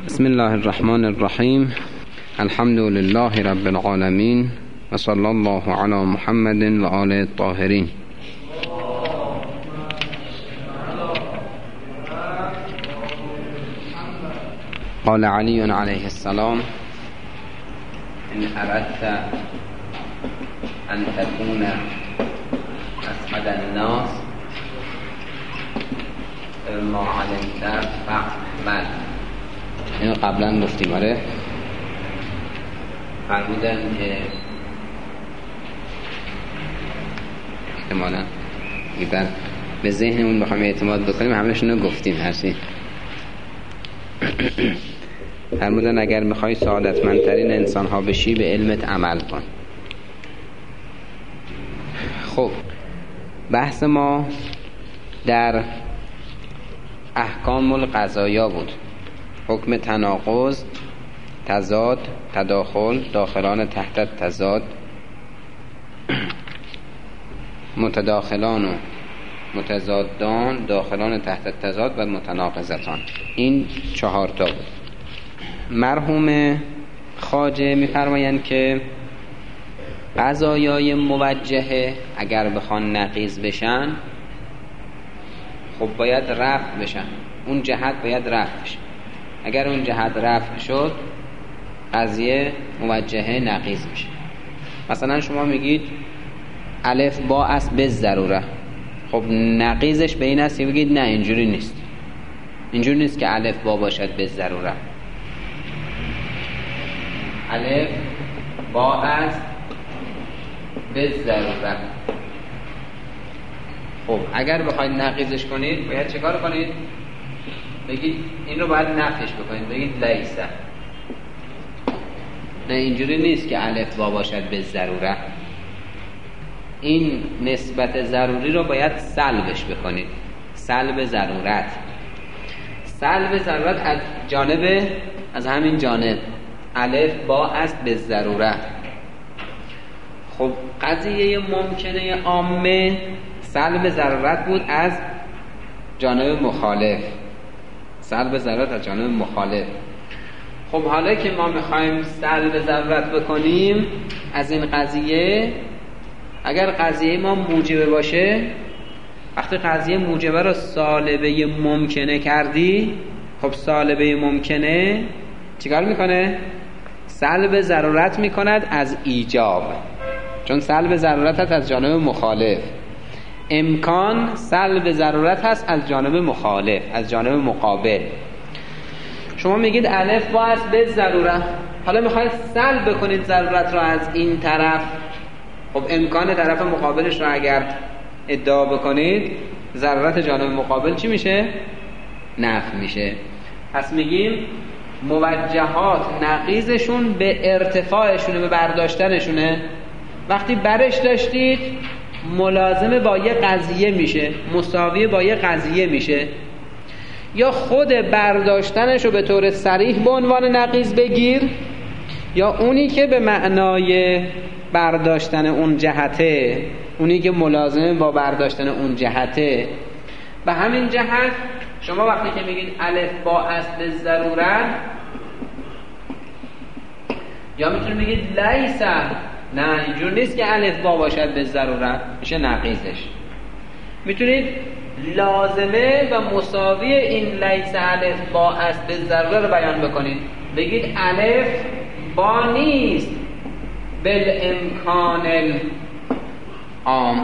بسم الله الرحمن الرحیم. الحمد لله رب العالمین و صلی الله علی محمد و آله الطاهرین. قال علی علیه السلام: ان اردت ان تكون اسعد الناس ما علیک فاعمل. اینو قبلا گفتیم. آره، فرمودن که احتمالا اگر به ذهنمون بخوایم اعتماد بکنیم همشون رو گفتیم. هرچی فرمودن اگر میخوای سعادتمندترین انسان ها بشی به علمت عمل کن. خب، بحث ما در احکام القضایا بود. حکم تناقض، تضاد، تداخل، داخلان تحت تضاد، متداخلان و متضادان، داخلان تحت تضاد و متناقضتان. این 4 تا بود. مرحوم خواجه می‌فرمایند که قضایای موجهه اگر بخوان نقیض بشن، خب باید رفع بشن. اون جهت باید رفع بشه. اگر اون جهت رفع شد، قضیه موجهه نقیض میشه. مثلا شما میگید الف با است به ضروره. خب نقیضش به این است که بگید نه، اینجوری نیست. اینجوری نیست که الف با باشد به ضروره. الف با است به ضروره. خب اگر بخواید نقیضش کنید باید چه کار کنید؟ بگید این رو باید نفیش بکنید. بگید لیسه. نه، اینجوری نیست که الف با باشد به ضروره. این نسبت ضروری رو باید سلبش بکنید. سلب ضرورت. سلب ضرورت از همین جانب الف با است به ضروره. خب قضیه ممکنه عامه سلب ضرورت بود از جانب مخالف. سلب ضرورت از جانب مخالف. خب حالا که ما میخوایم سلب ضرورت بکنیم از این قضیه، اگر قضیه ما موجبه باشه، وقتی قضیه موجبه رو سالبه ممکنه کردی، خب سالبه ممکنه چیکار میکنه؟ سلب ضرورت میکند از ایجاب، چون سلب ضرورت هست از جانب مخالف. امکان سلب ضرورت هست از جانب مخالف، از جانب مقابل. شما میگید الف با است به ضروره، حالا میخواید سلب بکنید ضرورت را از این طرف. خب امکان طرف مقابلش را اگر ادعا بکنید، ضرورت جانب مقابل چی میشه؟ نفی میشه. پس میگیم موجهات نقیضشون به ارتفاعشونه، به برداشتنشونه. وقتی برش داشتید ملازمه با یه قضیه میشه، مساویه با یه قضیه میشه. یا خود برداشتنش رو به طور صریح به عنوان نقیض بگیر، یا اونی که به معنای برداشتن اون جهته، اونی که ملازمه با برداشتن اون جهته. به همین جهت شما وقتی که میگید الف با است به ضرورت، یا میتونید بگید لیسه، نه اینجور نیست که الف با باشد به ضرورت، میشه نقیضش. میتونید لازمه و مساوی این لیسه الف با است به ضرورت رو بیان بکنید. بگید الف با نیست بالامکان العام،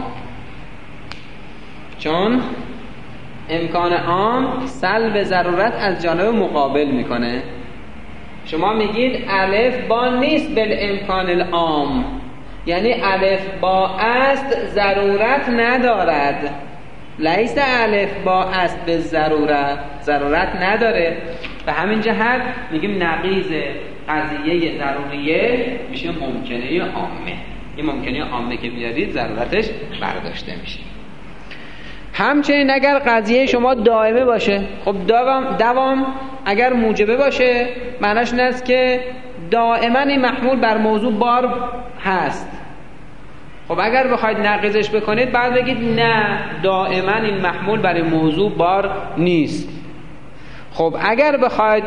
چون امکان عام سلب ضرورت از جانب مقابل میکنه. شما میگید الف با نیست بالامکان العام، یعنی الف با است ضرورت ندارد. لیس الف با است به ضرورت نداره. به همین جهت میگیم نقیض قضیه ضروریه میشه ممکنه عامه. این ممکنه عامه که بیارید ضرورتش برداشته میشه. همچنین اگر قضیه شما دائمه باشه، خب دوام اگر موجبه باشه معناش این است که دائما این محمول بر موضوع بار هست. خب اگر بخواید نقیضش بکنید بعد بگید نه، دائما این محمول برای موضوع بار نیست. خب اگر بخواید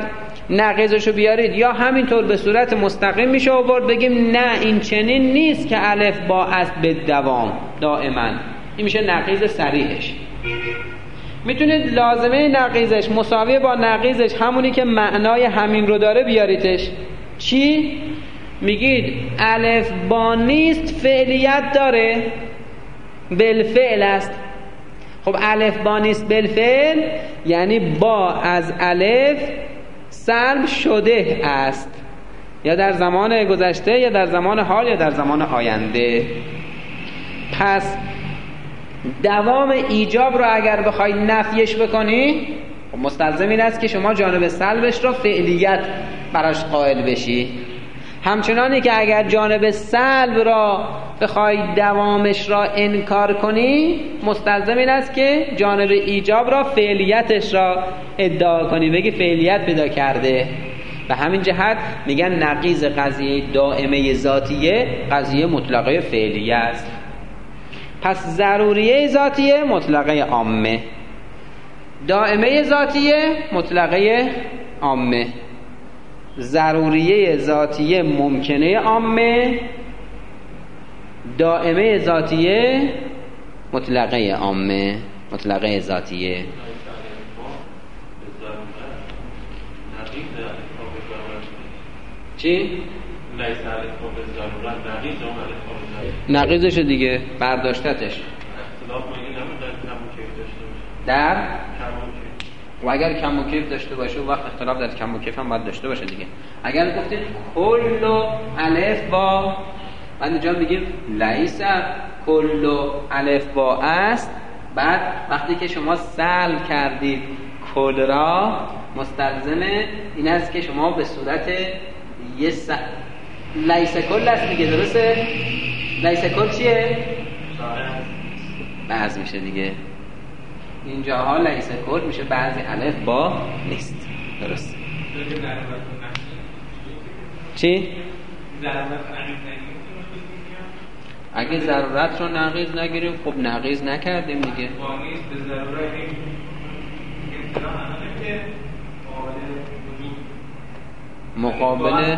نقیضشو بیارید یا همینطور به صورت مستقیم میشه آورد بگیم نه این چنین نیست که الف با است به دوام دائما، این میشه نقیض صریحش. میتونید لازمه نقیضش مساوی با نقیضش همونی که معنای همین رو داره بیاریدش. چی؟ میگید الف با نیست فعلیت داره، بالفعل است. خب الف با نیست بالفعل یعنی با از الف سلب شده است، یا در زمان گذشته یا در زمان حال یا در زمان آینده. پس دوام ایجاب رو اگر بخوای نفیش بکنی مستلزم این است که شما جانب سلبش رو فعلیت براش قائل بشی. همچنانی که اگر جانب سلب را بخوای دوامش را انکار کنی مستلزم این است که جانب ایجاب را فعلیتش را ادعا کنی، بگی فعلیت پیدا کرده. و همین جهت میگن نقیض قضیه دائمه ذاتیه قضیه مطلقه فعلیه است. پس ضروریه ذاتیه مطلقه عامه، دائمه ذاتیه مطلقه عامه، ضروریه ذاتیه ممکنه عامه، دائمه ذاتیه مطلقه عامه، مطلقه ذاتیه. چی؟ نقیضش دیگه برداشتتش در و اگر کم و کیف داشته باشه وقت اختلاف در کم و کیف هم باید داشته باشه دیگه. اگر گفتید کل الف با، بعد اینجا میگیم لیس کل الف با است، بعد وقتی که شما سلب کردید کل را مستلزم این است که شما به صورت یه لیس کل است دیگه، درسته؟ لیس کل چیه؟ بعض میشه دیگه، اینجاها لیس کل میشه بعضی الف با نیست، درست؟ چی؟ اگه ضرورت رو نقیض نگیریم خب نقیض نکردیم دیگه. با نیست به ضرورت مقابل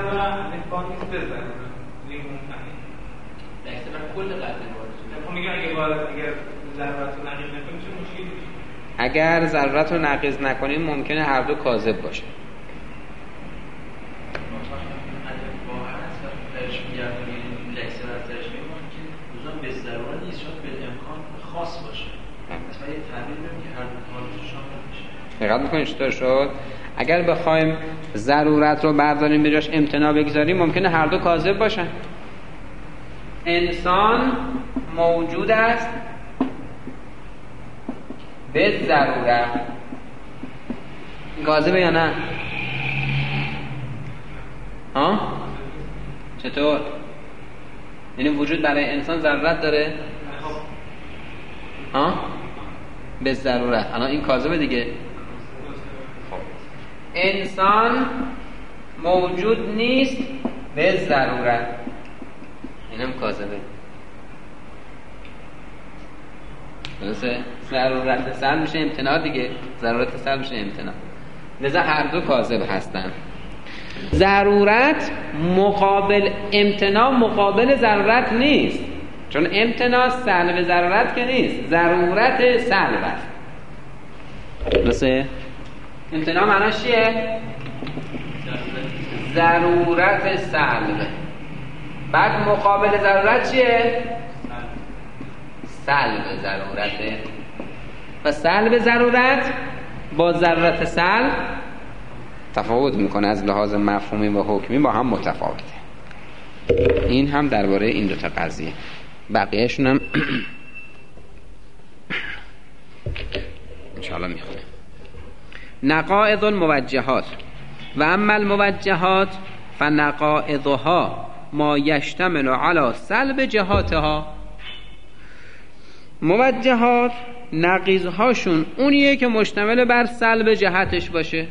اگر ضرورت رو نقیض نکنیم ممکنه هر دو کاذب باشه. دقت میکنید چطور شد؟ اگر بخوایم ضرورت رو برداریم به جاش امتناع بگذاریم ممکنه هر دو کاذب باشن. انسان موجود است به ضرورت، کاذبه یا نه؟ چطور؟ یعنی وجود برای انسان ضرورت داره؟ به ضرورت. الان این کاذبه دیگه. انسان موجود نیست به ضرورت، اینم کاذبه. درسته؟ ضرورت سلب میشه امتناع دیگه، ضرورت سلب میشه امتناع، لذا هر دو کاذب هستن. ضرورت مقابل امتناع مقابل ضرورت نیست، چون امتناع سلب ضرورت که نیست، ضرورت سلب است. درسته؟ امتناع معناش چیه؟ ضرورت سلب. بعد مقابل ضرورت چیه؟ سلب ضرورته. و سلب ضرورت با ضرورت سلب تفاوت میکنه، از لحاظ مفهومی و حکمی با هم متفاوته. این هم درباره این دوتا قضیه. بقیهشون هم انشاءالله میخونه. نقائض الموجهات و اما الموجهات فنقائضها ما یشتمل علی سلب جهاتها. موجهات نقیضهاشون اونیه که مشتمل بر سلب جهتش باشه.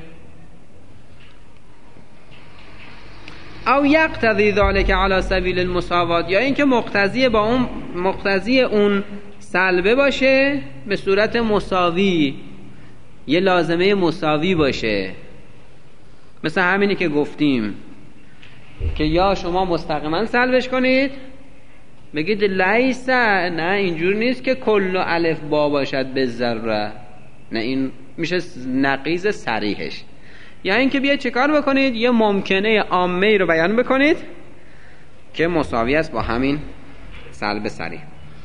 او یقتضی ذلک علی سبیل المساوات، یا اینکه مقتضی اون سلبه باشه به صورت مساوی، یه لازمه مساوی باشه. مثل همینی که گفتیم که یا شما مستقیما سلبش کنید بگید لیس، نه اینجور نیست که کل الف با باشد به ذره، نه این میشه نقیض صریحش. یا اینکه بیاید چیکار بکنید، یه ممکنه عامه رو بیان بکنید که مساوی است با همین سلب صریح.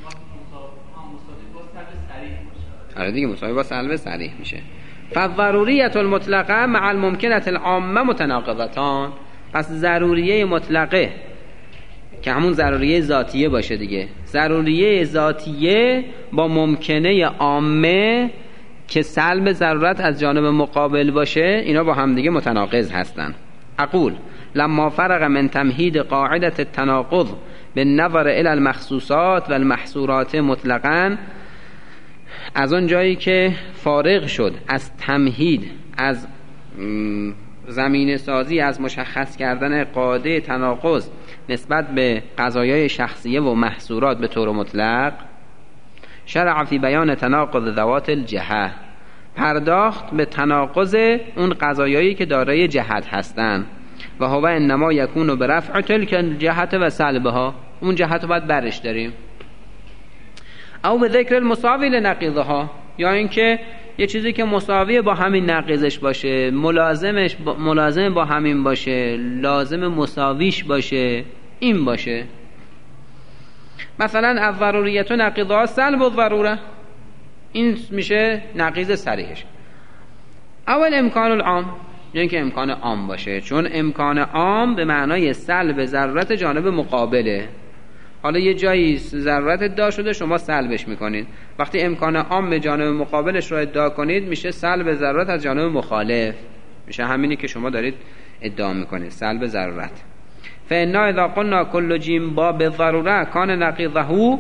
آره دیگه، مساوی با سلب صریح میشه. فالضروریت المطلقه مع الممکنه العامه متناقضتان. پس ضروریه مطلقه که همون ضروریه ذاتیه باشه دیگه، ضروریه ذاتیه با ممکنه عامه که سلب ضرورت از جانب مقابل باشه، اینا با هم دیگه متناقض هستن. اقول لما فرغ من تمهید قاعده التناقض بالنظر الى المخصوصات و المحصورات مطلقا، از اون جایی که فارغ شد از تمهید، از زمینه سازی، از مشخص کردن قاعده تناقض نسبت به قضایای شخصیه و محصورات به طور مطلق، شرع فی بیان تناقض ذوات الجهه، پرداخت به تناقض اون قضایایی که دارای جهت هستن. و هو انما یکون برفع تلک الجهت و سلبها، اون جهت رو باید برش داریم. او به ذکر المساوی لنقیضها، یا اینکه یه چیزی که مساوی با همین نقیضش باشه، ملازم با همین باشه، لازم مساویش باشه، این باشه. مثلا الضروریت نقیضها سلب الضروره، این میشه نقیض صریحش. اول امکان العام، یعنی که امکان عام باشه، چون امکان عام به معنای سلب ضرورت جانب مقابله. حالا یه جایی ضرورت ادعا شده، شما سلبش میکنید. وقتی امکان عام به جانب مقابلش رو ادعا کنید، میشه سلب ضرورت از جانب مخالف، میشه همینی که شما دارید ادعا میکنید، سلب ضرورت. فإنا اذا قلنا كل جیم با بالضروره کان نقیضه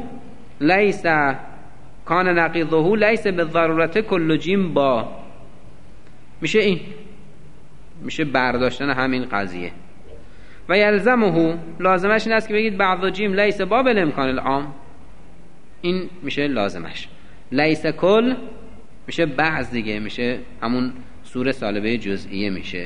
لیس بالضرورت کل جیم با، میشه این، میشه برداشتن همین قضیه. و یلزمه، لازمش این است که بگید بعض جیم لیس با بالامکان العام، این میشه لازمش. لیس کل میشه بعض دیگه، میشه همون صورت سالبه جزئیه میشه.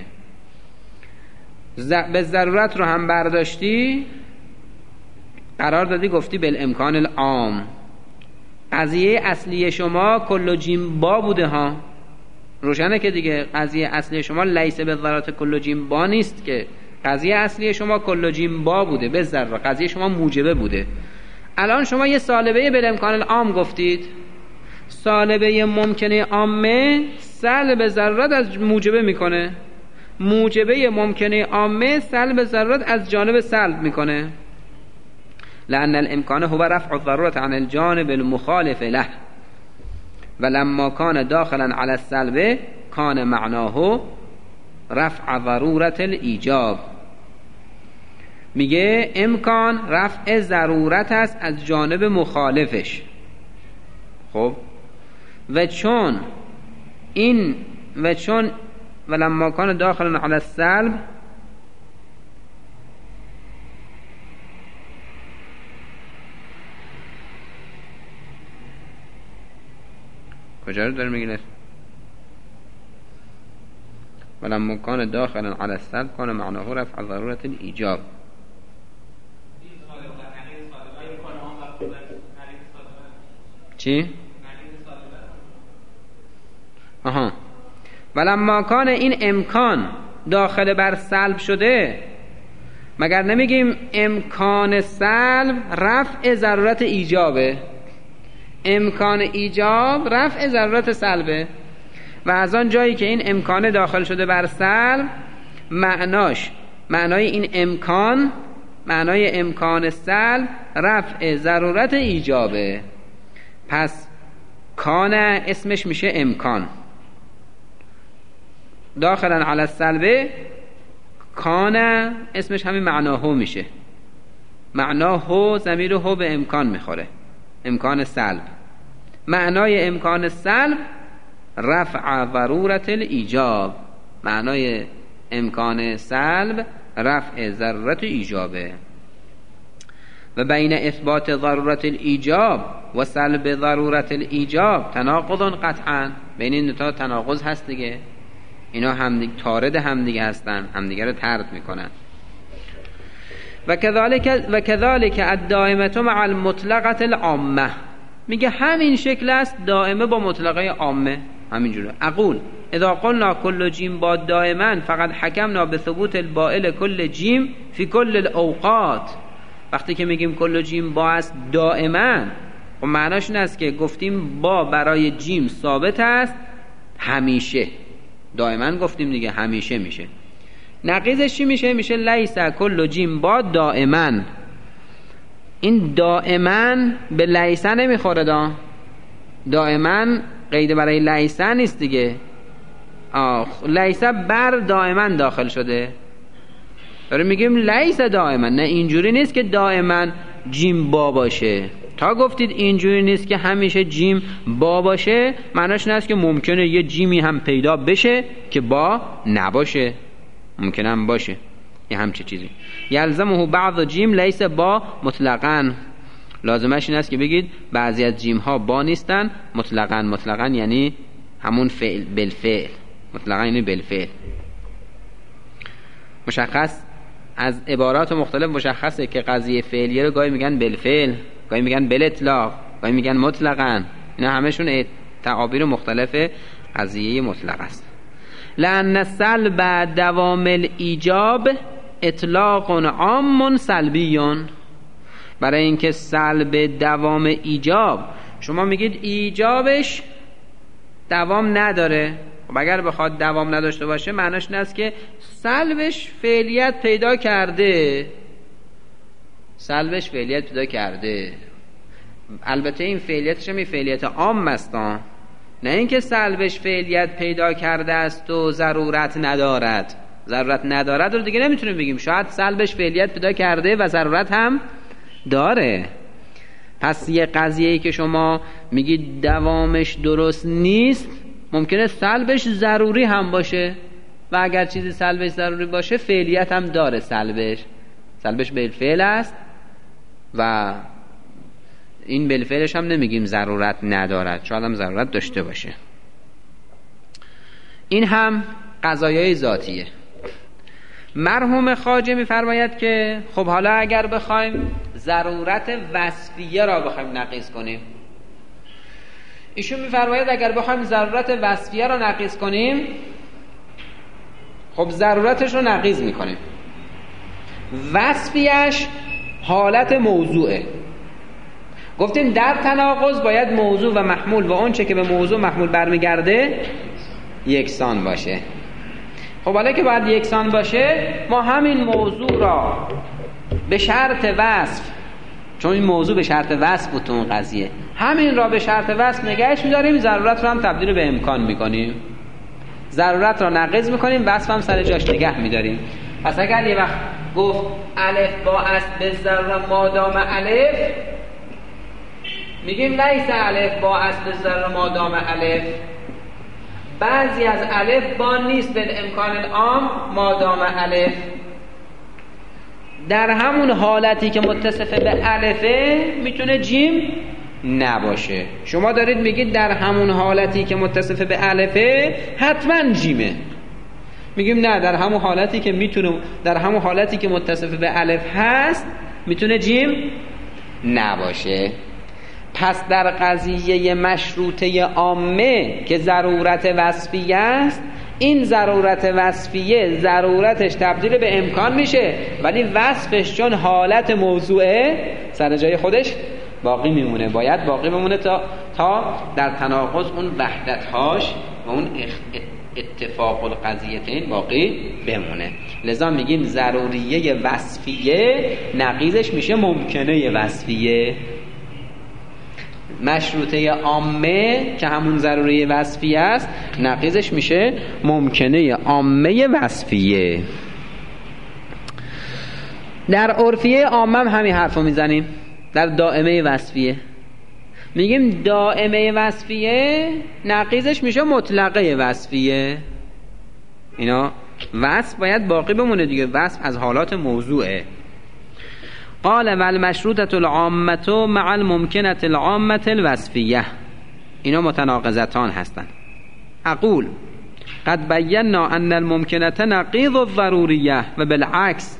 به ضرورت رو هم برداشتی، قرار دادی گفتی بالامکان العام. قضیه اصلی شما کل جیم با بوده ها، روشنه که دیگه قضیه اصلی شما لیس بالضرورت کل جیم با نیست که، قضیه اصلی شما کل جیم با بوده، به ضرورت قضیه شما موجبه بوده. الان شما یه سالبه بالامکان العام گفتید، سالبه ممکنه عامه سلب ضرورت از موجبه میکنه، موجبه ممکنه عامه سلب ضرورت از جانب سلب میکنه. لأن الامکان هو رفع الضرورت عن الجانب المخالف له ولما كان داخلا على السلب كان معناه رفع ضرورت الایجاب. میگه امکان رفع ضرورت است از جانب مخالفش. خب چون ولما كان داخلا على السلب، کجا رو داره میگه؟ ولما كان داخلا على السلب كان معناه رفع ضرورة الإيجاب. چی؟ آها. ولما كان این امکان داخل بر سلب شده، مگر نمیگیم امکان سلب رفع ضرورت ایجابه، امکان ایجاب رفع ضرورت سلبه. و از آن جایی که این امکان داخل شده بر سلب، معنای این امکان، معنای امکان سلب رفع ضرورت ایجابه. پس کان اسمش میشه امکان، داخلا علی السلب کان اسمش همین معناهو میشه، معناهو ضمیر هو به امکان میخوره، امکان سلب. معنای امکان سلب رفع ضرورت الایجاب، معنای امکان سلب رفع ضرورت ایجابه. و بین اثبات ضرورت الایجاب و سلب ضرورت الایجاب تناقض قطعا، بین این دو تا تناقض هست دیگه. اینا همدیگه طارد همدیگه هستن، همدیگه رو طرد میکنن. و کذالک الدائمه مع المطلقه العامه، میگه همین شکل است دائمه با مطلقه عامه، همینجوره. اقول اذا قلنا كل جیم با دائما فقد حکمنا بثبوت البائل كل جیم فی كل الاوقات. وقتی که میگیم کل جیم با است دائما، خب معناش این است که گفتیم با برای جیم ثابت است همیشه، دائما گفتیم دیگه همیشه میشه. نقیضش چی میشه؟ میشه لیس کل جیم با دائما. این دائما به لیس نمیخوره، دائما قید برای لیس نیست دیگه. لیس بر دائما داخل شده، داره میگیم لیس دائما. نه اینجوری نیست که دائما جیم با باشه. تا گفتید اینجوری نیست که همیشه جیم با باشه، معناش این است که ممکنه یه جیمی هم پیدا بشه که با نباشه، ممکنه هم باشه یه همچه چیزی. یلزمه بعض جیم لیس با مطلقاً، لازمش این است که بگید بعضی از جیم ها با نیستن مطلقاً. مطلقاً یعنی همون فعل بالفعل، مطلقاً یعنی بالفعل. مشخص از عبارات مختلف مشخصه که قضیه فعلیه رو گاهی میگن بالفعل، گاهی میگن بالاطلاق، گاهی میگن مطلقاً. اینا همشون تعابیر مختلف قضیه مطلق است. لأن سلب دوام الایجاب اطلاق عام سلبی، برای اینکه سلب دوام ایجاب شما میگید ایجابش دوام نداره. خب اگر بخواد دوام نداشته باشه معناش این است که سلبش فعلیت پیدا کرده، سلبش فعلیت پیدا کرده. البته این فعلیتش هم فعلیت عام است، نه اینکه سلبش فعلیت پیدا کرده است و ضرورت ندارد. ضرورت ندارد رو دیگه نمیتونیم بگیم، شاید سلبش فعلیت پیدا کرده و ضرورت هم داره. پس یه قضیه‌ای که شما میگید دوامش درست نیست، ممکنه سلبش ضروری هم باشه و اگر چیزی سلبش ضروری باشه فعلیت هم داره. سلبش بالفعل است و این بالفعلش هم نمیگیم ضرورت ندارد، شاید هم ضرورت داشته باشه. این هم قضایای ذاتیه. مرحوم خواجه میفرماید که خب حالا اگر بخوایم ضرورت وصفیه را بخوایم نقیض کنیم، ایشون میفرماید اگر بخوایم ضرورت وصفیه را نقیض کنیم، خب ضرورتش رو نقیض میکنیم، وصفیش حالت موضوعه. گفتیم در تناقض باید موضوع و محمول و اون چه که به موضوع محمول برمیگرده یکسان باشه. خب حالا که باید یکسان باشه، ما همین موضوع را به شرط وصف، چون این موضوع به شرط وصف بود تو اون قضیه، همین را به شرط وصف نگهش می‌داریم، ضرورت رو هم تبدیل به امکان می‌کنیم، ضرورت را نقض می‌کنیم، وصف هم سر جاش نگه می‌داریم. پس اگر یه وقت گفت الف با است به ضرر مادام الف، میگیم لیس الف با است به ضرر مادام الف. بعضی از الف با نیست به امکان العام مادام الف. در همون حالتی که متصف به الفه میتونه جیم نباشه. شما دارید میگید در همون حالتی که متصف به الفه حتما جیمه. میگیم نه، در همون حالتی که میتونه، در همون حالتی که متصف به الف هست میتونه جیم نباشه. پس در قضیه مشروطه عامه که ضرورت وصفیه است، این ضرورت وصفیه ضرورتش تبدیل به امکان میشه، ولی وصفش چون حالت موضوعه سر جای خودش باقی میمونه. باید باقی بمونه تا در تناقض اون وحدتهاش و اون اتفاق القضیتین باقی بمونه. لذا میگیم ضروریه وصفیه نقیضش میشه ممکنه وصفیه. مشروطه عامه که همون ضروری وصفیه است نقیضش میشه ممکنه عامه وصفیه. در عرفیه عامه هم همین حرفو میزنیم. در دائمه وصفیه میگیم دائمه وصفیه نقیضش میشه مطلقه وصفیه. اینا وصف باید باقی بمونه دیگه، وصف از حالات موضوعه. قال والمشروطة العامة مع الممکنة العامة الوصفیه. اینا متناقضتان هستن. اقول قد بینا ان الممکنه نقیض الضروریه و بالعکس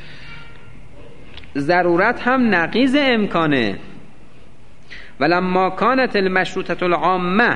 ضرورت هم نقیض امکانه. ولما كانت المشروطه العامه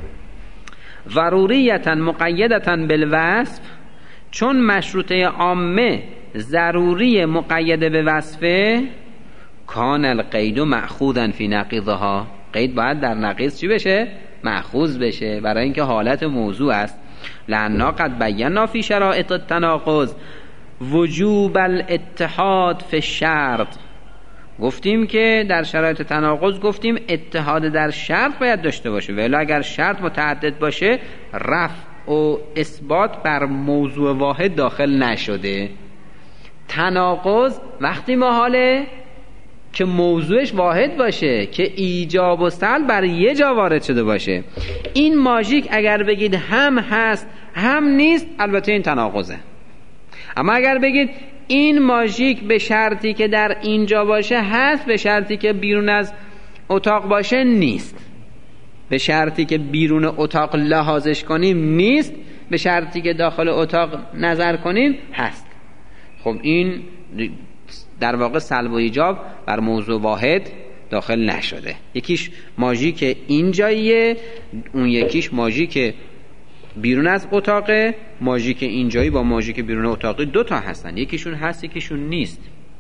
ضروریه مقیده بالوصف، چون مشروطه عامه ضروری مقید به وصفه، کان القید مأخوذا فی نقیضها، قید باید در نقیض چی بشه؟ مأخوذ بشه، برای اینکه حالت موضوع است. لأننا قد بینا فی شرایط التناقض وجوب الاتحاد فی الشرط، گفتیم که در شرایط تناقض گفتیم اتحاد در شرط باید داشته باشه، ولی اگر شرط متعدد باشه رفع و اثبات بر موضوع واحد داخل نشده. تناقض وقتی محاله که موضوعش واحد باشه، که ایجاب و سلب بر یه جا وارد شده باشه. این ماژیک اگر بگید هم هست هم نیست، البته این تناقضه. اما اگر بگید این ماژیک به شرطی که در اینجا باشه هست، به شرطی که بیرون از اتاق باشه نیست، به شرطی که بیرون اتاق لحاظش کنیم نیست، به شرطی که داخل اتاق نظر کنیم هست. خب این در واقع سلب و ایجاب بر موضوع واحد داخل نشده. یکیش ماژیک اینجاییه، اون یکیش ماژیک بیرون از اتاقه. ماژیک اینجایی با ماژیک بیرون اتاقی دوتا هستن، یکیشون هست یکیشون نیست.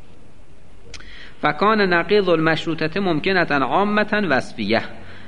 فکان نقیض المشروطه ممکنه عامه وصفیه،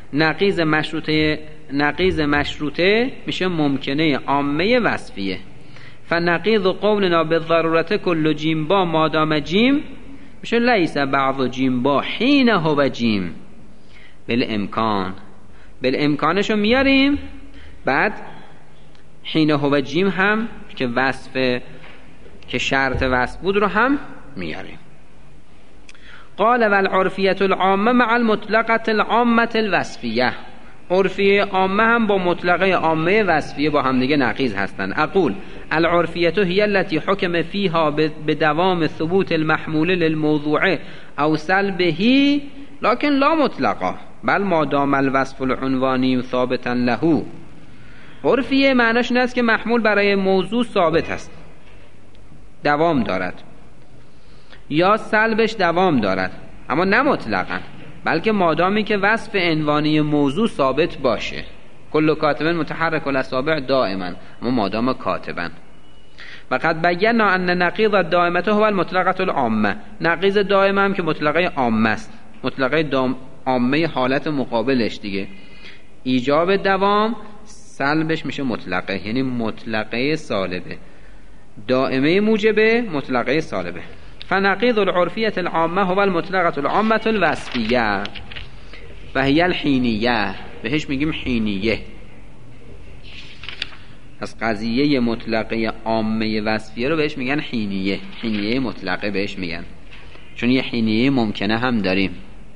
نقیض مشروطه میشه ممکنه عامه وصفیه. فنقیض قولنا بالضرورت کل جیم با مادام جیم میشه لیس بعض جیم با حین هو جیم بالامکان. بالامکانشو میاریم، بعد حین هو جیم هم که وصف که شرط وصف بود رو هم میاریم. قال والعرفیه العامه مع المطلقه العامه الوصفیه، عرفیه عامه هم با مطلقه عامه وصفیه با هم دیگه نقیض هستن. اقول العرفیه هی التي حکم فیها بدوام ثبوت المحمول للموضوع او سلبه لكن لا مطلقه بل ما دام الوصف العنوانی ثابتا له. عرفیه معناش این است که محمول برای موضوع ثابت است، دوام دارد، یا سلبش دوام دارد، اما نه مطلقا، بلکه مادامی که وصف عنوانی موضوع ثابت باشه. کل کاتب متحرک الاصابع دائما، اما مادام کاتبا. و قد بینا ان نقیض الدائمه هو المطلقه العامه، نقیض دائمه هم که مطلقه عامه است، مطلقه عامه حالت مقابلش دیگه. ایجاب دوام سلبش میشه مطلقه، یعنی مطلقه سالبه. دائمه موجبه، مطلقه سالبه. فنقیض العرفیه العامه هو المطلقه العامه الوصفیه و هی الحینیه، بهش میگیم حینیه. از قضیه مطلقه عامه وصفیه رو بهش میگن حینیه، حینیه مطلقه بهش میگن، چون یه حینیه ممکنه هم داریم.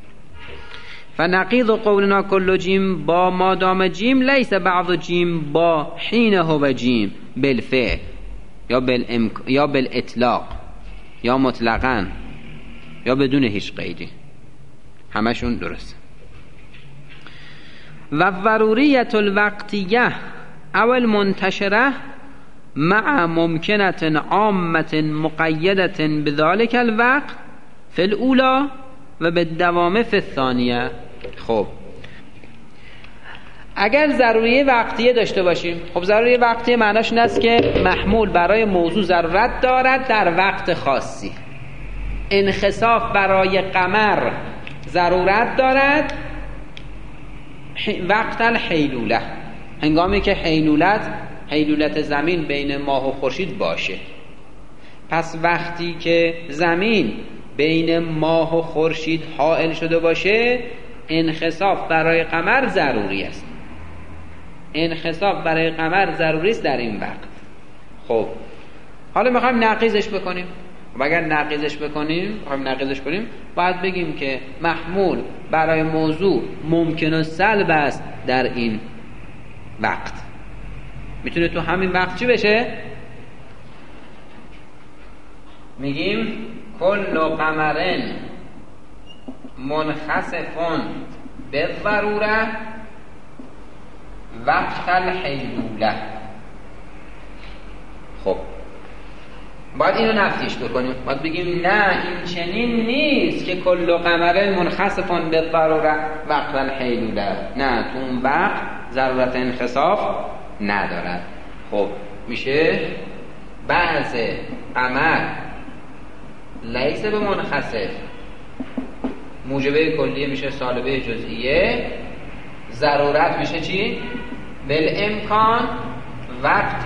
فنقیض قولنا کل جیم با مادام جیم لیس بعض جیم با حین هو جیم بالفعل یا بالاطلاق یا مطلقاً یا بدون هیچ قیدی، همشون درست. و ضروریت الوقتیه او المنتشره مع ممکنه عامه مقیده بذلك الوقت فی الاولی و بالدوام فی الثانیه. خب اگر ضروری وقتیه داشته باشیم، خب ضروری وقتیه معناش این است که محمول برای موضوع ضرورت دارد در وقت خاصی. انخساف برای قمر ضرورت دارد وقت الحیلوله، هنگامی که حیلولت زمین بین ماه و خورشید باشه. پس وقتی که زمین بین ماه و خورشید حائل شده باشه، انخساف برای قمر ضروری است. انخساف برای قمر ضروری است در این وقت. خب حالا میخوایم نقیضش بکنیم. و اگر نقیضش کنیم باید بگیم که محمول برای موضوع ممکن و سلب است در این وقت. میتونه تو همین وقت چی بشه؟ میگیم کل قمرن منخسفون بالضروره وقت الحیلوله. باید اینو نفیش بکنیم، باید بگیم نه این چنین نیست که کل قمر منخسفان به ضروره وقت الحیلوله، نه تو اون وقت ضرورت انخساف ندارد. خب میشه بعض قمر لیس به منخسف موجبه کلیه میشه سالبه جزئیه، ضرورت میشه چی؟ بالامکان وقت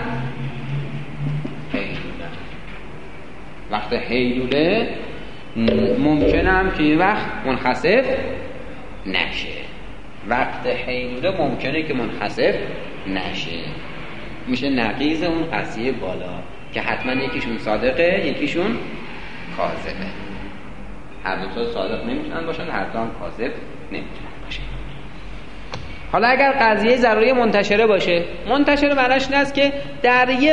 وقت حیلوله ممکنه هم که این وقت منخسف نشه، وقت حیلوله ممکنه که منخسف نشه، میشه نقیض اون قضیه بالا که حتما یکیشون صادقه یکیشون کاذبه. هر دو تا صادق نمیتونن باشن، هر دو هم کاذب نمیتونن باشن. حالا اگر قضیه ضروری منتشره باشه، منتشره معناش این است که در یه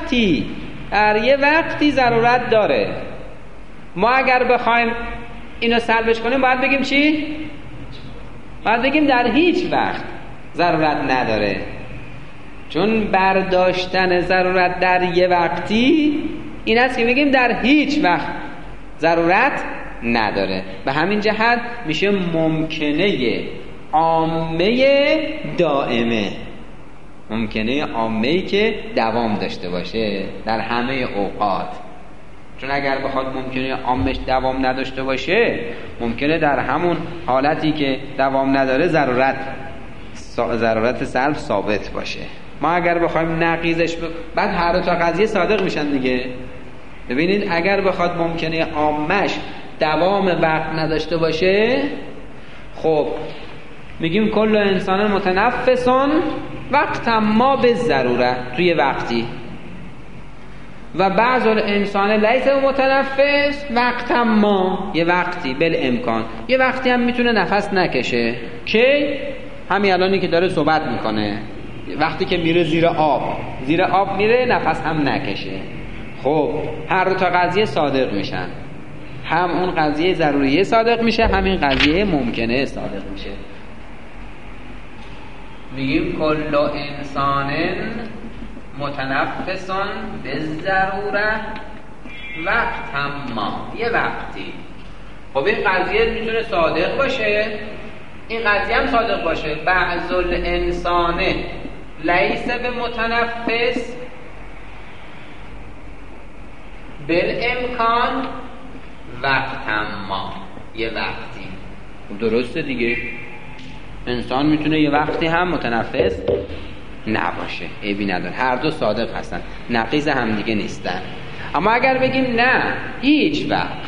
وقتی ضرورت داره. ما اگر بخوایم اینو سلبش کنیم باید بگیم چی؟ باید بگیم در هیچ وقت ضرورت نداره، چون برداشتن ضرورت در یه وقتی این است که بگیم در هیچ وقت ضرورت نداره. به همین جهت میشه ممکنه عامه دائمه، ممکنه عامه‌ای که دوام داشته باشه در همه اوقات. چون اگر بخواد ممکنه عامش دوام نداشته باشه، ممکنه در همون حالتی که دوام نداره ضرورت سلب ثابت باشه. ما اگر بخوایم نقیضش بعد هر دو تا قضیه صادق میشن دیگه. ببینید اگر بخواد ممکنه عامش دوام وقت نداشته باشه، خب میگیم کل انسان متنفسون وقت ما به ضروره توی وقتی، و بعض انسان لیس متنفس وقت ما یه وقتی بالامکان، یه وقتی هم میتونه نفس نکشه که همین الانی که داره صحبت میکنه، وقتی که میره زیر آب میره نفس هم نکشه. خب هر دو تا قضیه صادق میشن، هم اون قضیه ضروریه صادق میشه، همین قضیه ممکنه صادق میشه. میگیم کل انسان متنفسان به ضروره وقت ما یه وقتی. خب این قضیه میتونه صادق باشه، این قضیه هم صادق باشه. بعض الانسان لیس به متنفس بالامکان وقت ما یه وقتی. درسته دیگه، انسان میتونه یه وقتی هم متنفس نباشه، عیبی نداره، هر دو صادق هستن، نقیض هم دیگه نیستن. اما اگر بگیم نه هیچ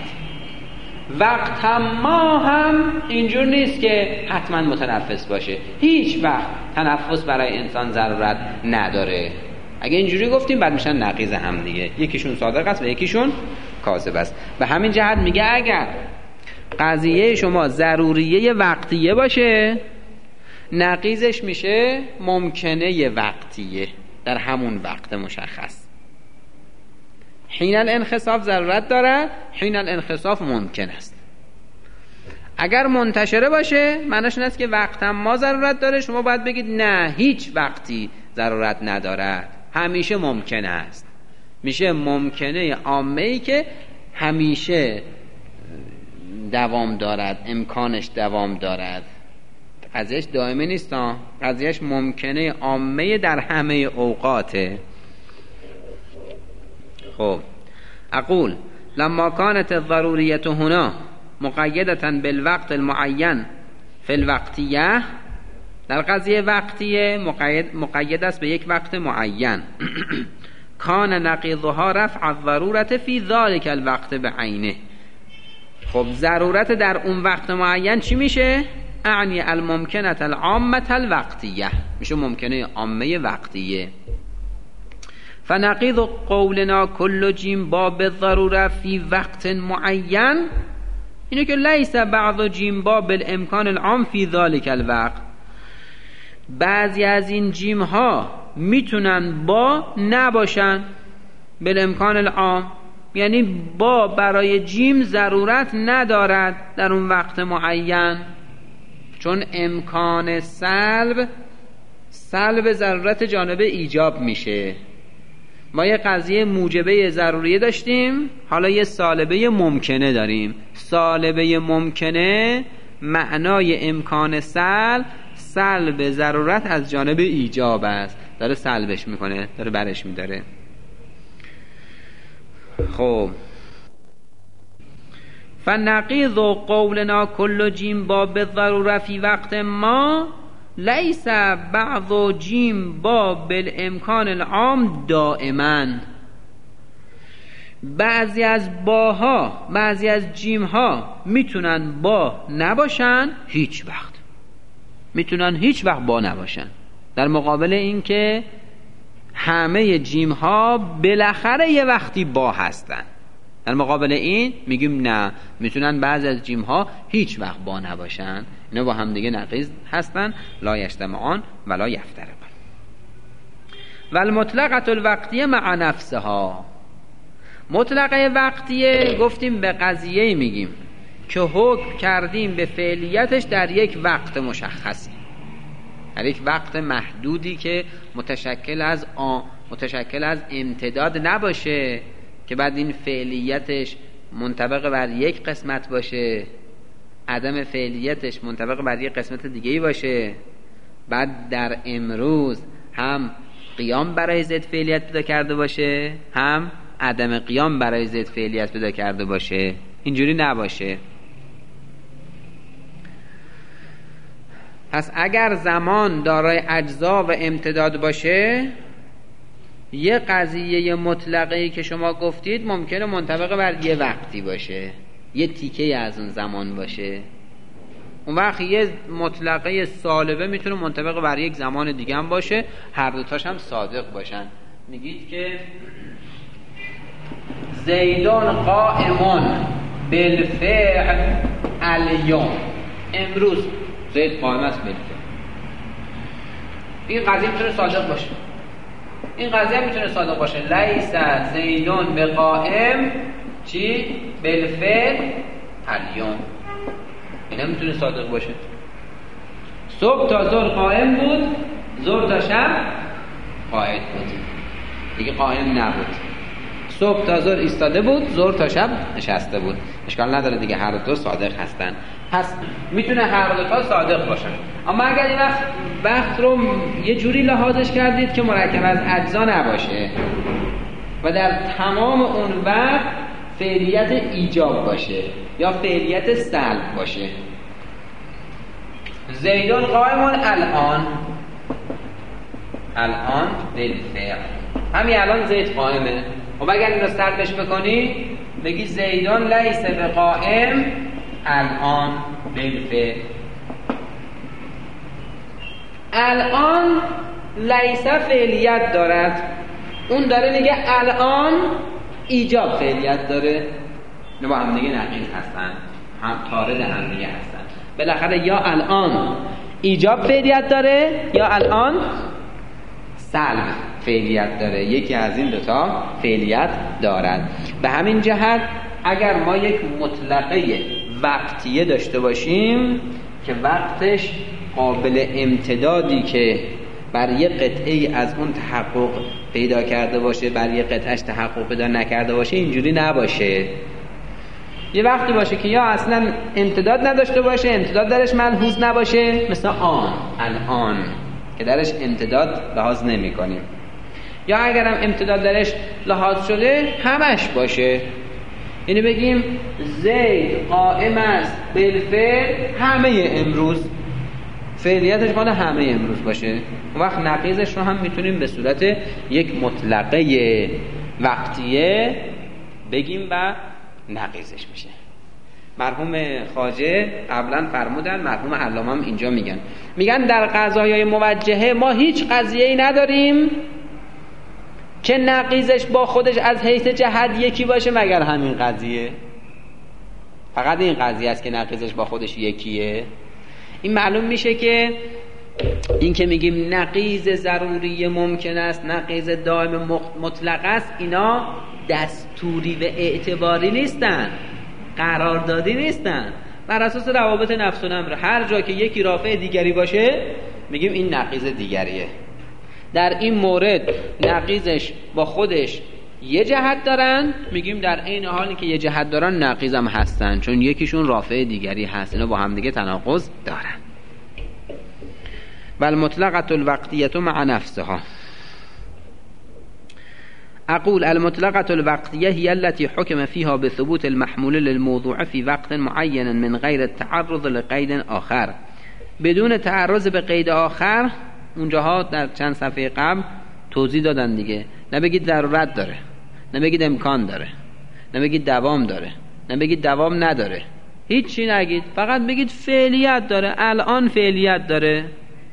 وقت ما هم اینجور نیست که حتما متنفس باشه، هیچ وقت تنفس برای انسان ضرورت نداره، اگه اینجوری گفتیم بعد میشن نقیض هم دیگه، یکیشون صادق است و یکیشون کاذب است. به همین جهت میگه اگر قضیه شما ضروریه وقتیه باشه، نقیضش میشه ممکنه وقتیه در همون وقت مشخص. حین الانخساف ضرورت داره، حین الانخساف ممکن است. اگر منتشره باشه معناش این است که وقت هم ما ضرورت داره، شما باید بگید نه هیچ وقتی ضرورت ندارد، همیشه ممکن است. میشه ممکنه عامه‌ای که همیشه دوام دارد، امکانش دوام دارد، قضیهش دائمه نیست، قضیهش ممکنه عامه در همه اوقاته. خب اقول لما كانت الضرورية هنا مقيدة بالوقت المعين في الوقتية، در قضیه وقتیه مقید است به یک وقت معین. کان نقیضها رفع الضرورة في ذلك الوقت بعینه. خب ضرورت در اون وقت معین چی میشه؟ اعنی الممکنة العامة الوقتیه، میشه ممکنه عامه وقتیه. فنقیض قولنا کل جیم باب الضروره فی وقت معین اینه که لیس بعض جیم باب الامکان العام فی ذلك الوقت. بعضی از این جیم ها میتونن با نباشن بالامکان العام، یعنی با برای جیم ضرورت ندارد در اون وقت معین، چون امکان سلب ضرورت جانب ایجاب میشه. ما یه قضیه موجبه ضروریه داشتیم، حالا یه سالبه ممکنه داریم. سالبه ممکنه معنای امکان سلب ضرورت از جانب ایجاب است، داره سلبش میکنه، داره برش میداره. خب فنقیض قولنا کل جیم با بالضروره فی وقت ما لیس بعض جیم با بالامکان العام دائما. بعضی از باها، بعضی از جیم ها میتونن با نباشن هیچ وقت، میتونن هیچ وقت با نباشن، در مقابل این که همه جیم ها بالاخره یه وقتی با هستن. در مقابل این میگیم نه، میتونن بعضی از جیم ها هیچ وقت با نباشن، اینا با هم دیگه نقیض هستن. لا یجتمعان ولا یفترقان. والمطلقه الوقتیه مع نفسها. مطلقه وقتیه گفتیم به قضیه میگیم که حکم کردیم به فعلیتش در یک وقت مشخصی، در یک وقت محدودی که متشکل از امتداد نباشه، که بعد این فعلیتش منطبق بر یک قسمت باشه، عدم فعلیتش منطبق بر یک قسمت دیگه‌ای باشه، بعد در امروز هم قیام برای ضد فعلیت پیدا کرده باشه، هم عدم قیام برای ضد فعلیت پیدا کرده باشه. اینجوری نباشه. پس اگر زمان دارای اجزا و امتداد باشه، یه قضیه مطلقه‌ای که شما گفتید ممکنه منطبق بر یه وقتی باشه، یه تیکه از اون زمان باشه. اون وقت یه مطلقه سالبه میتونه منطبق بر یک زمان دیگه هم باشه، هر دوتاش هم صادق باشن. میگید که زیدون قائمون بالفعل الیوم، امروز زید قائم است بالفعل. این قضیه میتونه صادق باشه، این قضیه میتونه صادق باشه. لیس زیدون بقائم چی؟ بالفعل الیوم. اینا میتونه صادق باشه. صبح تا ظهر قائم بود، ظهر تا شب قائد بود، دیگه قائم نبود. صبح تا ظهر ایستاده بود، ظهر تا شب نشسته بود. اشکال نداره دیگه، هر دو صادق هستن. پس میتونه هر دو تا صادق باشن. اما اگر این وقت رو یه جوری لحاظش کردید که مرکب از اجزا نباشه و در تمام اون وقت فعلیت ایجاب باشه یا فعلیت سلب باشه. زیدون قائمون الان بالفعل، همین الان زید قائمه. و اگر این رو سلبش بکنی بگی زیدون لیس بقائم الان بالفعل. الان لیس فعلیت دارد، اون داره میگه الان ایجاب فعلیت داره. نه با هم دیگه نقیض هستن، هم طارد هم دیگه هستن. بالاخره یا الان ایجاب فعلیت داره یا الان سلب فعلیت داره، یکی از این دوتا فعلیت دارد. به همین جهت اگر ما یک مطلقه وقتیه داشته باشیم که وقتش قابل امتدادی که بر یک قطعه از اون تحقق پیدا کرده باشه، بر یک قطعش تحقق پیدا نکرده باشه، اینجوری نباشه. یه وقتی باشه که یا اصلا امتداد نداشته باشه، امتداد درش ملحوظ نباشه، مثل الان که درش امتداد لحاظ نمی کنیم، یا اگرم امتداد درش لحاظ شده همش باشه. یعنی بگیم زید قائم است بالفعل همه امروز، فعلیتش مال همه امروز باشه. اون وقت نقیضش رو هم میتونیم به صورت یک مطلقه وقتیه بگیم و نقیضش میشه. مرحوم خواجه قبلا فرمودن، مرحوم علامه هم اینجا میگن در قضایای موجهه ما هیچ قضیه‌ای نداریم که نقیضش با خودش از حیث جهت یکی باشه مگر همین قضیه. فقط این قضیه است که نقیضش با خودش یکیه. این معلوم میشه که این که میگیم نقیض ضروری ممکن است، نقیض دائم مطلق است، اینا دستوری و اعتباری نیستن، قراردادی نیستن، بر اساس روابط نفس و امر. هر جا که یکی رافع دیگری باشه میگیم این نقیض دیگریه. در این مورد نقیضش با خودش یه جهت دارن، میگیم در عین حالی که یه جهت دارن نقیض هم هستن، چون یکیشون رافع دیگری هست، اینا با هم دیگه تناقض دارن. والمطلقة الوقتیة مع نفسها. اقول المطلقة الوقتیة هي التي حكم فيها بثبوت المحمول للموضوع في وقت معين من غير التعرض لقید آخر. بدون تعرض به قید آخر. اونجاها در چند صفحه قبل توضیح دادن دیگه. نبگید ضرورت داره، نبگید امکان داره، نبگید دوام داره، نبگید دوام نداره، هیچی نگید، فقط بگید فعلیت داره، الان فعلیت داره.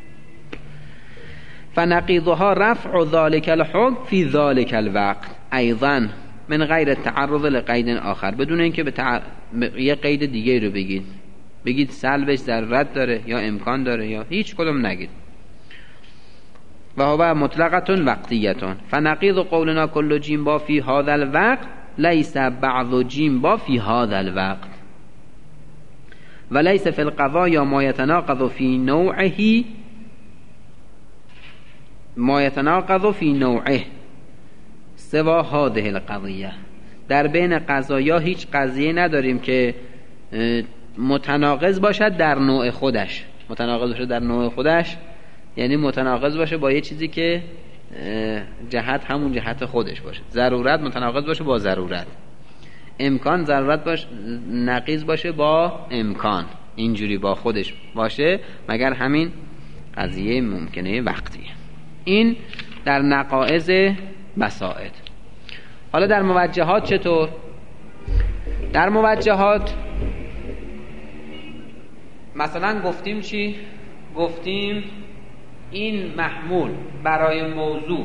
فنقیضها رفع ذلك الحكم في ذلك الوقت ايضا من غیر التعرض لقید آخر. بدون اینکه یه قید دیگه رو بگید سلبش ضرورت داره یا امکان داره یا هیچ کدوم نگید. و هو مطلقة وقتیة. فنقیض قولنا كل جیم با فی هذا الوقت لیس بعض جیم با فی هذا الوقت و لیس فی القضایا ما يتناقض فی نوعه ما يتناقض فی نوعه سوا هذه القضیه. در بین قضایا هیچ قضیه نداریم که متناقض باشد در نوع خودش. متناقض باشه در نوع خودش یعنی متناقض باشه با یه چیزی که جهت همون جهت خودش باشه. ضرورت متناقض باشه با ضرورت، امکان ضرورت باشه نقیض باشه با امکان، اینجوری با خودش باشه، مگر همین قضیه ممکنه وقتیه. این در نقائض بساط. حالا در موجهات چطور؟ در موجهات مثلا گفتیم چی؟ گفتیم این محمول برای موضوع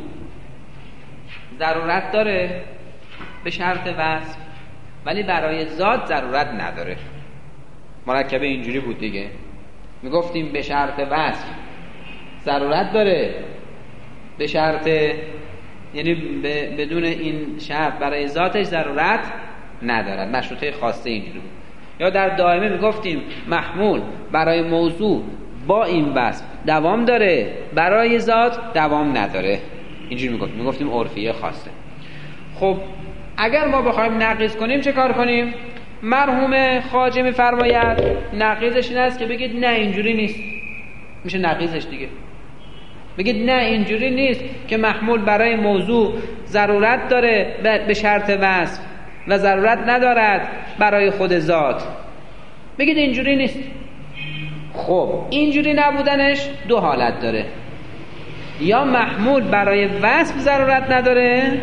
ضرورت داره به شرط وصف، ولی برای ذات ضرورت نداره. مرکب اینجوری بود دیگه. میگفتیم به شرط وصف ضرورت داره، به شرط یعنی بدون این شرط برای ذاتش ضرورت ندارد. مشروطه خاصه اینجوری بود. یا در دائمه میگفتیم محمول برای موضوع با این وصف دوام داره، برای ذات دوام نداره. اینجوری میگفتیم عرفیه خاصه. خب اگر ما بخوایم نقیض کنیم چه کار کنیم؟ مرحوم خواجه میفرماید نقیضش این است که بگید نه اینجوری نیست، میشه نقیضش دیگه. بگید نه اینجوری نیست که محمول برای موضوع ضرورت داره به شرط وصف و ضرورت ندارد برای خود ذات. بگید اینجوری نیست. خب اینجوری نبودنش دو حالت داره. یا محمول برای وصف ضرورت نداره،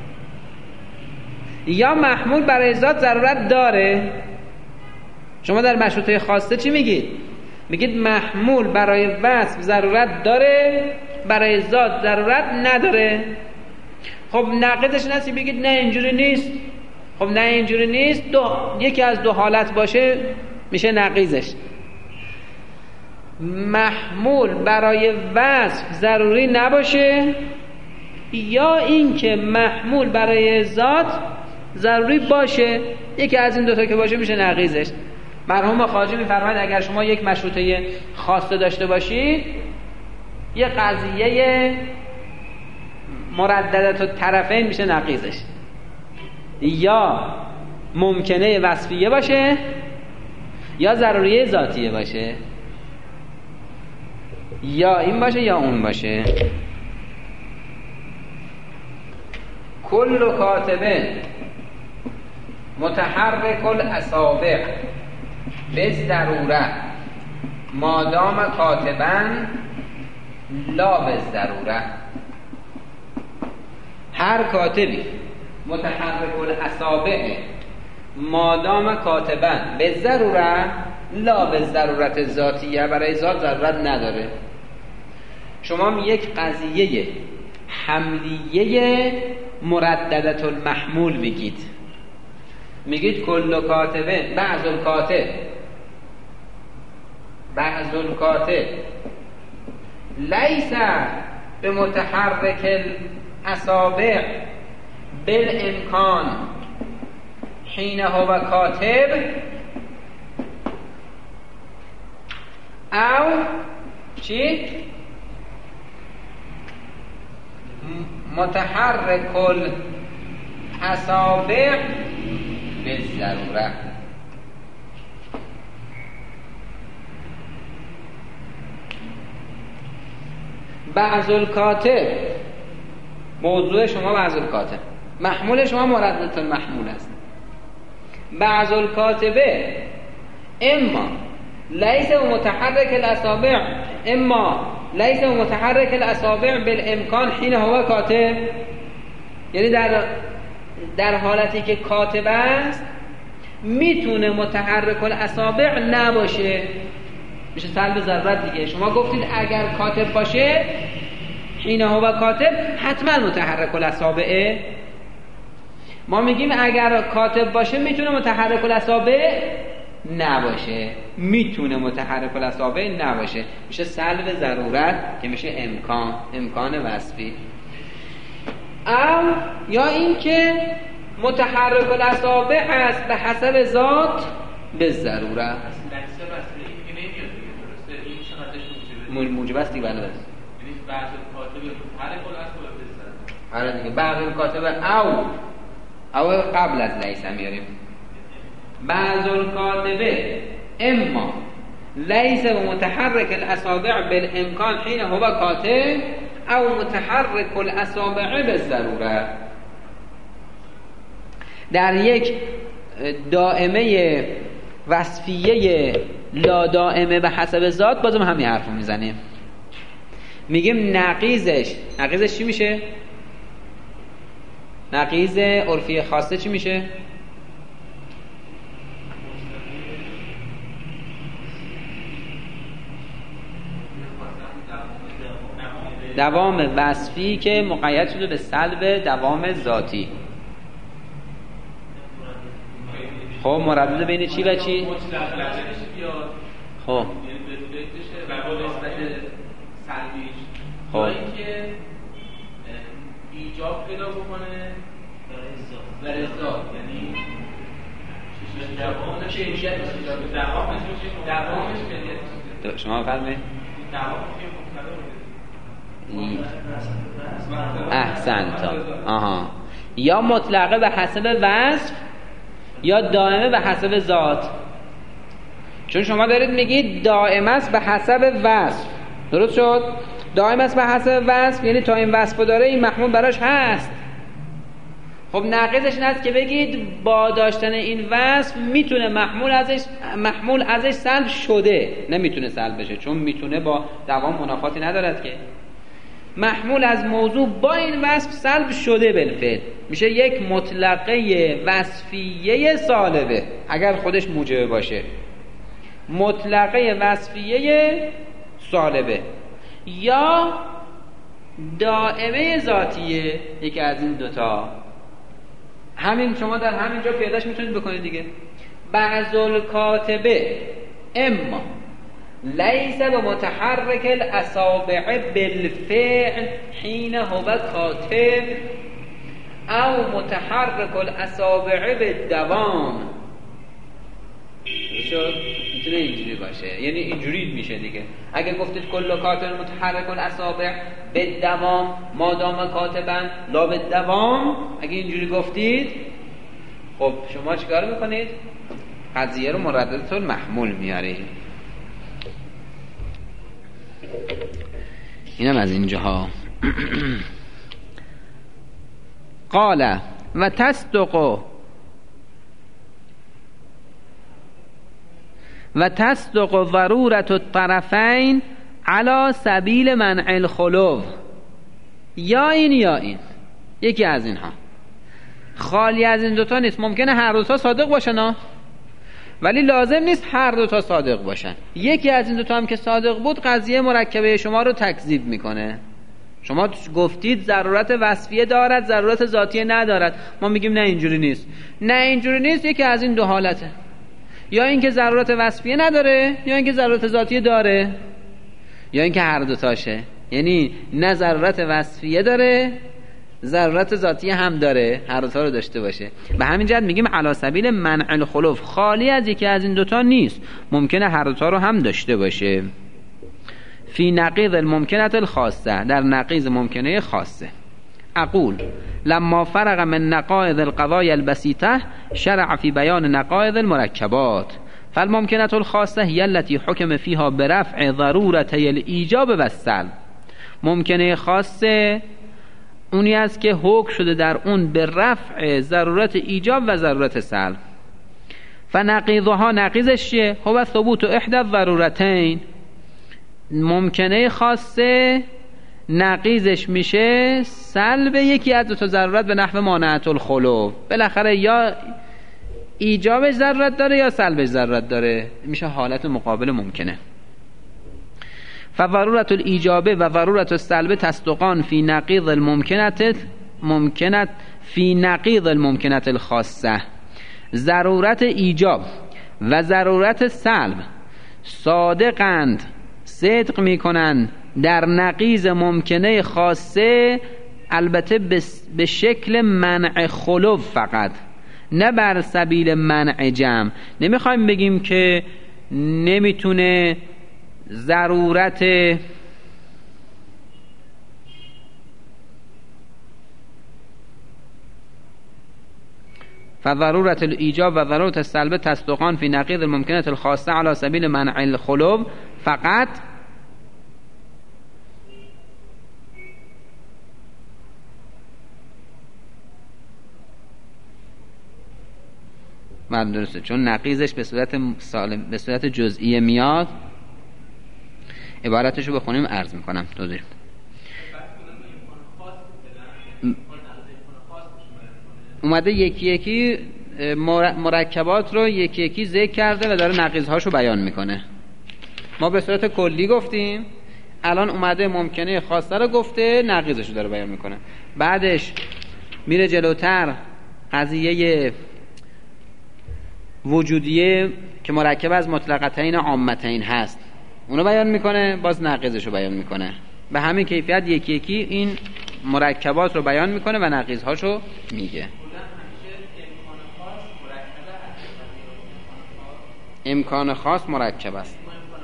یا محمول برای ذات ضرورت داره. شما در مشروطه خاصه چی میگید؟ میگید محمول برای وصف ضرورت داره، برای ذات ضرورت نداره. خب نقیضش نسی بگید نه اینجوری نیست. خب نه اینجوری نیست یکی از دو حالت باشه میشه نقیضش. محمول برای وصف ضروری نباشه، یا این که محمول برای ذات ضروری باشه. یکی از این دوتا که باشه میشه نقیضش. مرحوم خواجه میفرماید اگر شما یک مشروطه خاصه داشته باشید، یه قضیه مرددت الطرفین میشه نقیضش. یا ممکنه وصفیه باشه یا ضروریه ذاتیه باشه، یا این باشه یا اون باشه. کل کاتبه متحرک الاصابع بالضروره مادام کاتبن لا بالضروره. هر کاتبی متحرک الاصابع مادام کاتبن بالضروره لا بالضرورت ذاتیه، برای ذات ضرورت نداره. شما یک قضیه حملیه مرددت المحمول میگید کل کاتبه بعض الکاتب لیس به متحرک الاصابع بالامکان حین هو کاتب او چی؟ متحرک الاصابع به ضروره. بعض الکاتب، موضوع شما بعض الکاتب، محمول شما مردد المحمول است. بعض الکاتبه اما لیس متحرک الاصابع، اما لیس متحرک الاصابع بالامکان حین هو کاتب، یعنی در حالتی که کاتب است میتونه متحرک الاصابع نباشه، میشه سلب ضرورت دیگه. شما گفتید اگر کاتب باشه حین هو کاتب حتما متحرک الاصابع، ما میگیم اگر کاتب باشه میتونه متحرک الاصابع نباشه، میتونه متحرک الاصابع نباشه، میشه سلب ضرورت که میشه امکان وصفی. او یا این که متحرک الاصابع است به حسب ذات به ضرورت. موجب است دیگه. بله یعنی بعض کاتب متحرک الاصابع به ضرورت. آره دیگه. بعض کاتب او قبل از لیس میاریم. بعض الکاتبه اما لیس و متحرک الاصابع بالامکان حین هو کاتب او متحرک الاصابع بالضروره. در یک دائمه وصفیه لا دائمه به حسب ذات بازم همین حرفو میزنیم، میگیم نقیضش چی میشه؟ نقیض عرفی خاصه چی میشه؟ دوام وصفی که مقید شده به سلب دوام ذاتی. خب مردد بین چی و چی؟ خب خب اینکه ایجاب پیدا بکنه برای ذات، یعنی دوامش کلیت. شما فرمایید. احسنت. آها. یا مطلقه به حسب وصف یا دائمه به حسب ذات. چون شما دارید میگید دائم است به حسب وصف، درست شد؟ دائم است به حسب وصف یعنی تا این وصف داره این محمول براش هست. خب ناقضش این است که بگید با داشتن این وصف میتونه محمول ازش سلب شده، نمیتونه سلب بشه، چون میتونه با دوام منافاتی ندارد که. محمول از موضوع با این وصف سلب شده بالفعل، میشه یک مطلقه وصفیه سالبه اگر خودش موجبه باشه. مطلقه وصفیه سالبه یا دائمه ذاتیه، یکی از این دوتا. همین شما در همین جا پیداش میتونید بکنید دیگه. بعض الکاتبه اما لیس به متحرک الاصابع بالفعل حین هو کاتب او متحرک الاصابع بالدوام. میتونه اینجوری باشه، یعنی اینجوری میشه دیگه. اگه گفتید کل کاتب متحرک الاصابع بالدوام مادام کاتبن لا بالدوام، اگه اینجوری گفتید خب شما چیکار میکنید؟ قضیه رو مردد المحمول میارید. اینم از اینجاها. قال و تصدق ضرورت الطرفین علی سبیل منع الخلو. یا این یکی از اینها خالی از این دوتا نیست. ممکنه هر دوتا صادق باشن ولی لازم نیست هر دوتا صادق باشن. یکی از این دوتا هم که صادق بود قضیه مرکبه شما رو تکذیب میکنه. شما گفتید ضرورت وصفیه دارد ضرورت ذاتیه ندارد، ما میگیم نه اینجوری نیست. نه اینجوری نیست، یکی از این دو حالته، یا اینکه ضرورت وصفیه نداره یا اینکه ضرورت ذاتیه داره یا اینکه هر دوتاشه. یعنی نه ضرورت وصفیه داره ضرورت ذاتیه هم داره، هر دوتا رو داشته باشه. به همین جهت میگیم علی سبیل منع الخلوف، خالی از یکی از این دوتا نیست، ممکنه هر دوتا رو هم داشته باشه. فی نقیض الممکنه الخاصه، در نقیض ممکنه خاصه. اقول لما فرغ من نقائض القضايا البسيطه شرع في بیان نقائض المرکبات فالممکنة الخاصه هي التي حكم فيها برفع ضرورتي الایجاب و السلب. ممکنه خاصه اونی است که حکم شده در اون به رفع ضرورت ایجاب و ضرورت سلب. فنقیضها نقیضش چیه؟ هو ثبوت احدى الضرورتین. ممکنه خاصه نقیضش میشه سلب یکی از دو تا ضرورت به نحو مانعة الخلو. بالاخره یا ایجابش ضرورت داره یا سلبش ضرورت داره، میشه حالت مقابل ممکنه. فضرورت الایجابه و ضرورت السلبه تصدقان فی نقیض الممکنت فی نقیض الممکنت الخاصه. ضرورت ایجاب و ضرورت سلب صادقند، صدق میکنند در نقیض ممکنه خاصه، البته به شکل منع خلو فقط، نه بر سبیل منع جمع. نمیخوایم بگیم که نمیتونه ضرورت فضرورت الایجاب و ضرورت السلب تصدقان فی نقیض الممکنات الخاصه علی سبیل منع الخلو فقط. درسته، چون نقیضش به صورت جزئیه میاد. عبارتشو بخونیم عرض میکنم توضیح. اومده یکی یکی مرکبات رو یکی یکی ذکر کرده و داره نقیضهاشو بیان میکنه. ما به صورت کلی گفتیم، الان اومده ممکنه خاصه رو گفته، نقیضشو داره بیان میکنه. بعدش میره جلوتر قضیه وجودیه که مرکب از مطلقتین عامتین هست، اونو بیان میکنه، باز نقیضشو بیان میکنه. به همین کیفیت یکی یکی این مرکبات رو بیان میکنه و نقیضهاشو میگه. امکان خاص مرکب است.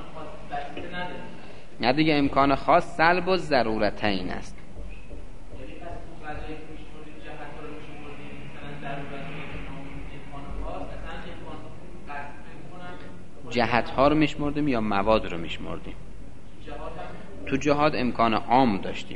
نه دیگه، امکان خاص سلب و ضرورتین است. جهت ها رو میشمردیم یا مواد رو میشمردیم؟ تو جهات امکان عام داشتیم،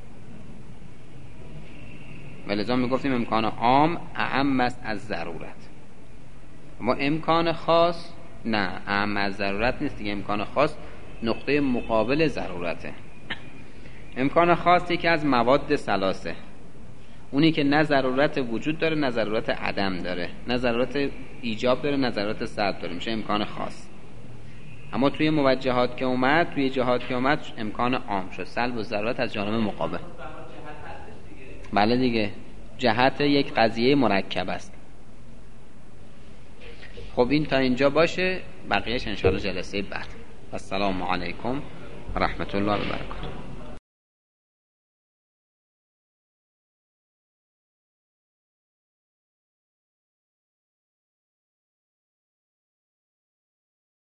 ولذا میگفتیم امکان عام اعم است از ضرورت. اما امکان خاص نه، اعم از ضرورت نیست دیگه. امکان خاص نقطه مقابل ضرورته. امکان خاص یکی از مواد ثلاثه، اونی که نه ضرورت وجود داره نه ضرورت عدم داره، نه ضرورت ایجاب داره نه ضرورت سلب داره، میشه امکان خاص. اما توی موجهات که اومد، توی جهات که اومد، امکان عام شد، سلب و ضرورت از جانب مقابل. بله دیگه، جهت یک قضیه مرکب است. خب این تا اینجا باشه، بقیهش انشاءالله جلسه بعد. السلام علیکم و رحمت الله و برکاته.